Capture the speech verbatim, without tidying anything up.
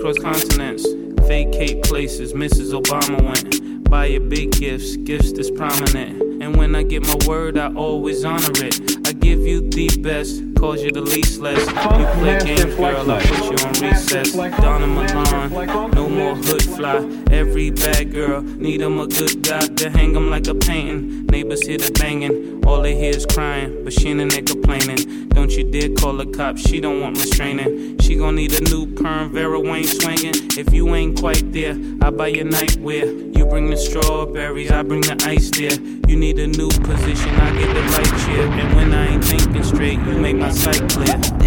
cross continents, vacate places, Missus Obama went. Buy your big gifts, gifts that's prominent. And when I get my word, I always honor it. I give you the best, cause you the least less. You play games, girl, I put you on recess. Donna Milan, no more hood fly. Every bad girl, need 'em a good guy to hang 'em like a painting. Neighbors hear the banging, all they hear is crying, but she ain't in there complaining. Don't you dare call the cops, she don't want restraining. She gon' need a new perm, Vera Wayne swinging. If you ain't quite there, I buy your nightwear. You bring the strawberries, I bring the ice there. You need a new position, I get the right chair. And when I ain't thinking straight, you make my sight clear.